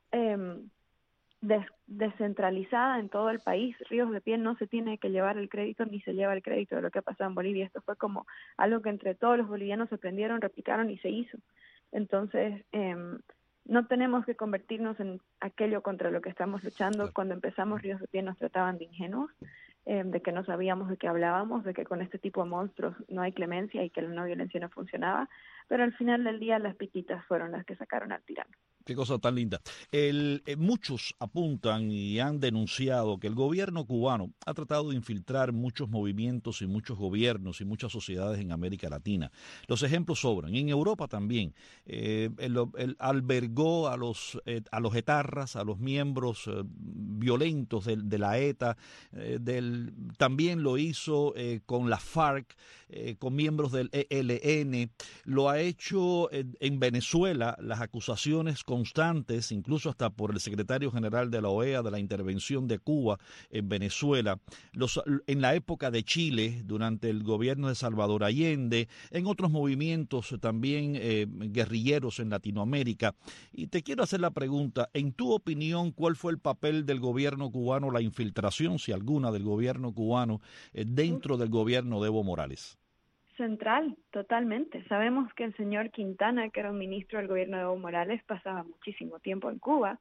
descentralizada en todo el país. Ríos de Pie no se tiene que llevar el crédito ni se lleva el crédito de lo que ha pasado en Bolivia. Esto fue como algo que entre todos los bolivianos aprendieron, replicaron y se hizo. Entonces, no tenemos que convertirnos en aquello contra lo que estamos luchando. Cuando empezamos Ríos de Pie nos trataban de ingenuos, de que no sabíamos de qué hablábamos, de que con este tipo de monstruos no hay clemencia y que la no violencia no funcionaba, pero al final del día las pititas fueron las que sacaron al tirano. Qué cosa tan linda. Muchos apuntan y han denunciado que el gobierno cubano ha tratado de infiltrar muchos movimientos y muchos gobiernos y muchas sociedades en América Latina. Los ejemplos sobran. En Europa también. Albergó a los etarras, a los miembros violentos de la ETA. También lo hizo con la FARC, con miembros del ELN. Lo ha hecho en Venezuela. Las acusaciones constantes, incluso hasta por el secretario general de la OEA, de la intervención de Cuba en Venezuela, en la época de Chile, durante el gobierno de Salvador Allende, en otros movimientos también guerrilleros en Latinoamérica. Y te quiero hacer la pregunta, en tu opinión, ¿cuál fue el papel del gobierno cubano, la infiltración, si alguna, del gobierno cubano dentro del gobierno de Evo Morales? Central, totalmente. Sabemos que el señor Quintana, que era un ministro del gobierno de Evo Morales, pasaba muchísimo tiempo en Cuba,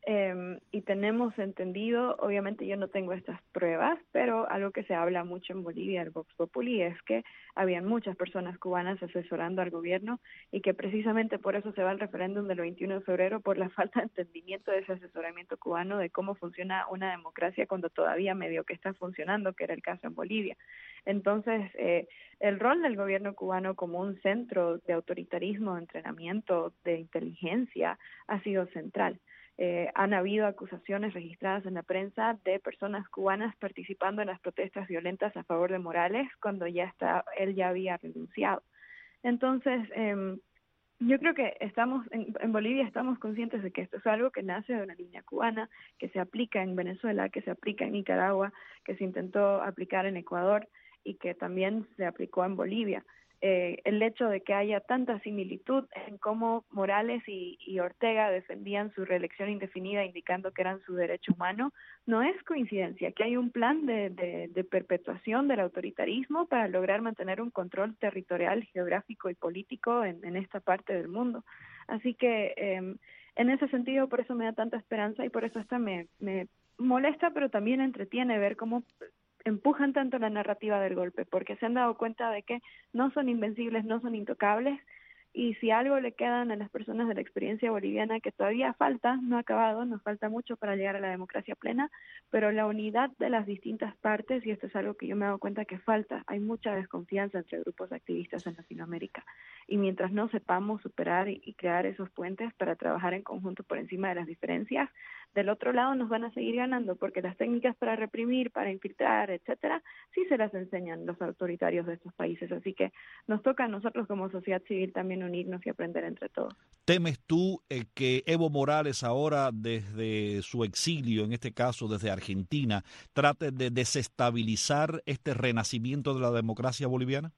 y tenemos entendido, obviamente yo no tengo estas pruebas, pero algo que se habla mucho en Bolivia, el Vox Populi, es que habían muchas personas cubanas asesorando al gobierno y que precisamente por eso se va al referéndum del 21 de febrero, por la falta de entendimiento de ese asesoramiento cubano de cómo funciona una democracia cuando todavía medio que está funcionando, que era el caso en Bolivia. Entonces, el rol del gobierno cubano como un centro de autoritarismo, de entrenamiento, de inteligencia, ha sido central. Han habido acusaciones registradas en la prensa de personas cubanas participando en las protestas violentas a favor de Morales cuando él ya había renunciado. Entonces, yo creo que en Bolivia estamos conscientes de que esto es algo que nace de una línea cubana, que se aplica en Venezuela, que se aplica en Nicaragua, que se intentó aplicar en Ecuador y que también se aplicó en Bolivia. El hecho de que haya tanta similitud en cómo Morales y Ortega defendían su reelección indefinida indicando que eran su derecho humano, no es coincidencia, que hay un plan de perpetuación del autoritarismo para lograr mantener un control territorial, geográfico y político en esta parte del mundo. Así que en ese sentido, por eso me da tanta esperanza y por eso hasta me molesta, pero también entretiene ver cómo empujan tanto la narrativa del golpe, porque se han dado cuenta de que no son invencibles, no son intocables, y si algo le quedan a las personas de la experiencia boliviana, que todavía falta, no ha acabado, nos falta mucho para llegar a la democracia plena, pero la unidad de las distintas partes, y esto es algo que yo me he dado cuenta que falta, hay mucha desconfianza entre grupos activistas en Latinoamérica, y mientras no sepamos superar y crear esos puentes para trabajar en conjunto por encima de las diferencias, del otro lado nos van a seguir ganando, porque las técnicas para reprimir, para infiltrar, etcétera, sí se las enseñan los autoritarios de estos países, así que nos toca a nosotros como sociedad civil también unirnos y aprender entre todos. ¿Temes tú que Evo Morales ahora, desde su exilio, en este caso desde Argentina, trate de desestabilizar este renacimiento de la democracia boliviana?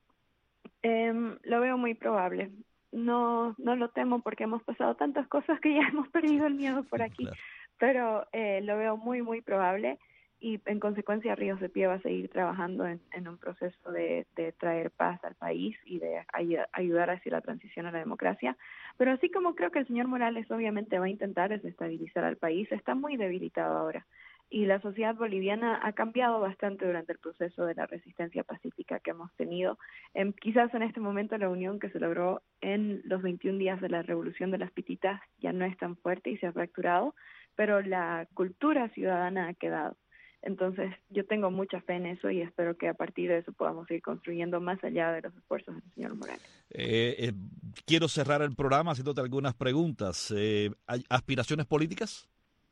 Lo veo muy probable. No lo temo porque hemos pasado tantas cosas que ya hemos perdido el miedo por aquí. Claro. Pero lo veo muy, muy probable y en consecuencia Ríos de Pie va a seguir trabajando en un proceso de traer paz al país y de ayudar hacia la transición a la democracia. Pero así como creo que el señor Morales obviamente va a intentar desestabilizar al país, está muy debilitado ahora. Y la sociedad boliviana ha cambiado bastante durante el proceso de la resistencia pacífica que hemos tenido. Quizás en este momento la unión que se logró en los 21 días de la Revolución de las Pititas ya no es tan fuerte y se ha fracturado, pero la cultura ciudadana ha quedado. Entonces yo tengo mucha fe en eso y espero que a partir de eso podamos ir construyendo más allá de los esfuerzos del señor Morales. Quiero cerrar el programa haciéndote algunas preguntas. ¿Hay aspiraciones políticas?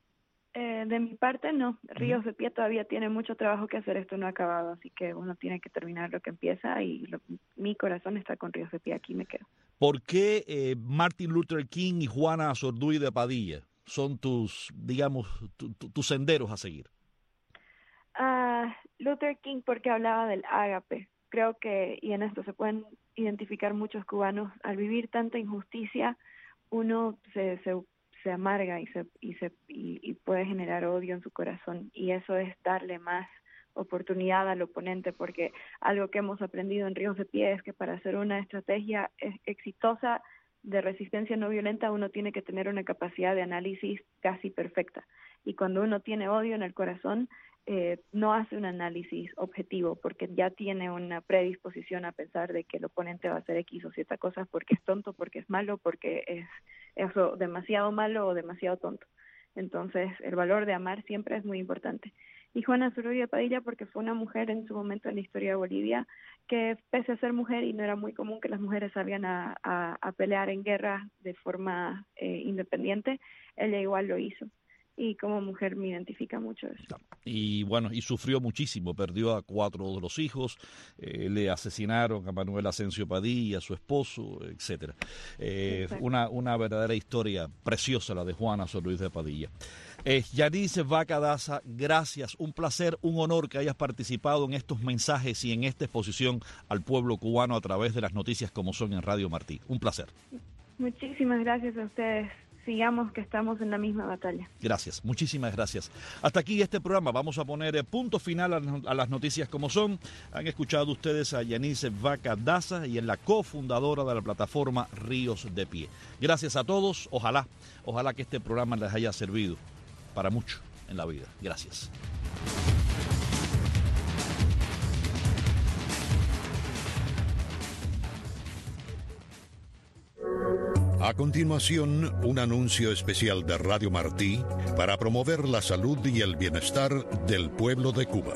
De mi parte no, Ríos de Pie todavía tiene mucho trabajo que hacer, esto no ha acabado, así que uno tiene que terminar lo que empieza y mi corazón está con Ríos de Pie, aquí me quedo. ¿Por qué Martin Luther King y Juana Azurduy de Padilla son tus, digamos, tus senderos a seguir? Luther King porque hablaba del ágape, creo que, y en esto se pueden identificar muchos cubanos, al vivir tanta injusticia, uno se amarga y puede generar odio en su corazón, y eso es darle más oportunidad al oponente, porque algo que hemos aprendido en Ríos de Pie es que para hacer una estrategia exitosa de resistencia no violenta, uno tiene que tener una capacidad de análisis casi perfecta. Y cuando uno tiene odio en el corazón, no hace un análisis objetivo, porque ya tiene una predisposición a pensar de que el oponente va a hacer X o Z cosas porque es tonto, porque es malo, porque es eso demasiado malo o demasiado tonto. Entonces, el valor de amar siempre es muy importante. Y Juana Sorolla Padilla porque fue una mujer en su momento en la historia de Bolivia que, pese a ser mujer, y no era muy común que las mujeres salgan a pelear en guerra de forma independiente, ella igual lo hizo. Y como mujer me identifica mucho eso. Y bueno, y sufrió muchísimo, perdió a 4 de los hijos, le asesinaron a Manuel Asensio Padilla, a su esposo, etcétera. Una verdadera historia preciosa la de Juana Sorolla Padilla. Yanis Vaca Daza, gracias, un placer, un honor que hayas participado en estos mensajes y en esta exposición al pueblo cubano a través de las noticias como son en Radio Martí. Un placer. Muchísimas gracias a ustedes. Sigamos que estamos en la misma batalla. Gracias, muchísimas gracias. Hasta aquí este programa. Vamos a poner punto final a las noticias como son. Han escuchado ustedes a Yanis Vaca Daza y es la cofundadora de la plataforma Ríos de Pie. Gracias a todos. Ojalá que este programa les haya servido para mucho en la vida. Gracias. A continuación, un anuncio especial de Radio Martí para promover la salud y el bienestar del pueblo de Cuba.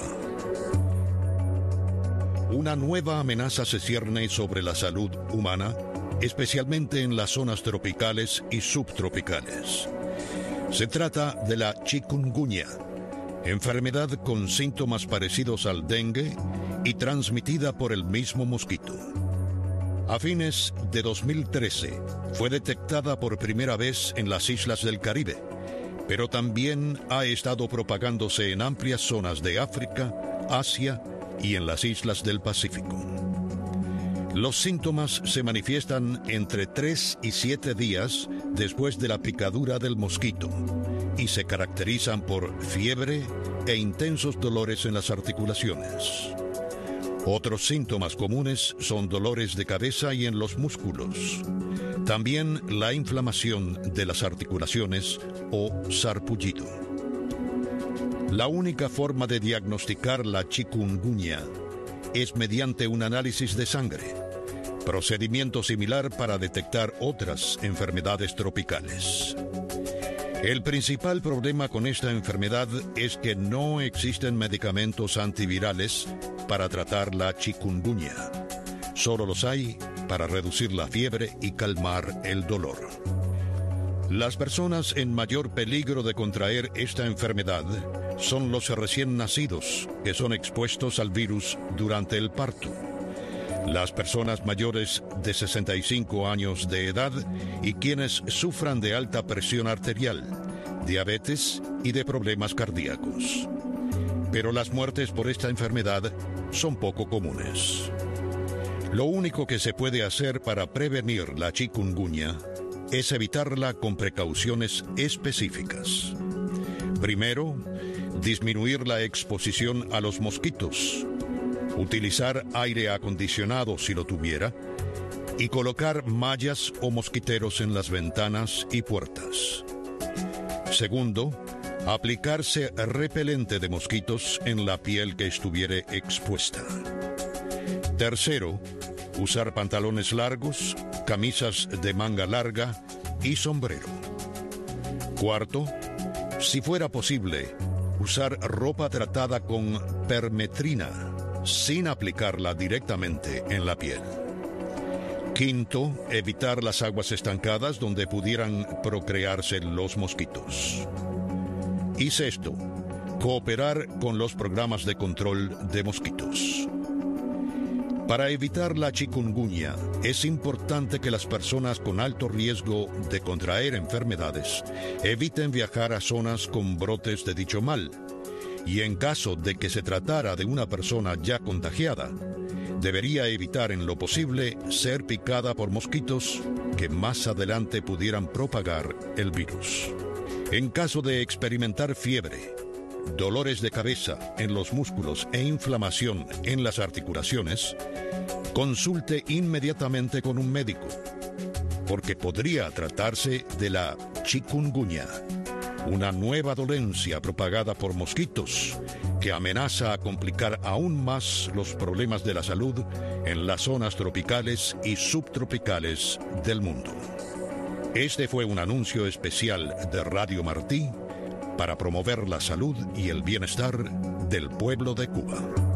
Una nueva amenaza se cierne sobre la salud humana, especialmente en las zonas tropicales y subtropicales. Se trata de la chikungunya, enfermedad con síntomas parecidos al dengue y transmitida por el mismo mosquito. A fines de 2013 fue detectada por primera vez en las islas del Caribe, pero también ha estado propagándose en amplias zonas de África, Asia y en las islas del Pacífico. Los síntomas se manifiestan entre 3 y 7 días después de la picadura del mosquito y se caracterizan por fiebre e intensos dolores en las articulaciones. Otros síntomas comunes son dolores de cabeza y en los músculos. También la inflamación de las articulaciones o sarpullido. La única forma de diagnosticar la chikungunya es mediante un análisis de sangre, procedimiento similar para detectar otras enfermedades tropicales. El principal problema con esta enfermedad es que no existen medicamentos antivirales para tratar la chikungunya. Solo los hay para reducir la fiebre y calmar el dolor. Las personas en mayor peligro de contraer esta enfermedad son los recién nacidos, que son expuestos al virus durante el parto. Las personas mayores de 65 años de edad y quienes sufran de alta presión arterial, diabetes y de problemas cardíacos. Pero las muertes por esta enfermedad son poco comunes. Lo único que se puede hacer para prevenir la chikungunya es evitarla con precauciones específicas. Primero, disminuir la exposición a los mosquitos, utilizar aire acondicionado si lo tuviera, y colocar mallas o mosquiteros en las ventanas y puertas. Segundo, aplicarse repelente de mosquitos en la piel que estuviere expuesta. Tercero, usar pantalones largos, camisas de manga larga y sombrero. Cuarto, si fuera posible, usar ropa tratada con permetrina, sin aplicarla directamente en la piel. Quinto, evitar las aguas estancadas donde pudieran procrearse los mosquitos. Y sexto, cooperar con los programas de control de mosquitos. Para evitar la chikungunya, es importante que las personas con alto riesgo de contraer enfermedades eviten viajar a zonas con brotes de dicho mal. Y en caso de que se tratara de una persona ya contagiada, debería evitar en lo posible ser picada por mosquitos que más adelante pudieran propagar el virus. En caso de experimentar fiebre, dolores de cabeza en los músculos e inflamación en las articulaciones, consulte inmediatamente con un médico. porque podría tratarse de la chikungunya, una nueva dolencia propagada por mosquitos que amenaza a complicar aún más los problemas de la salud en las zonas tropicales y subtropicales del mundo. Este fue un anuncio especial de Radio Martí para promover la salud y el bienestar del pueblo de Cuba.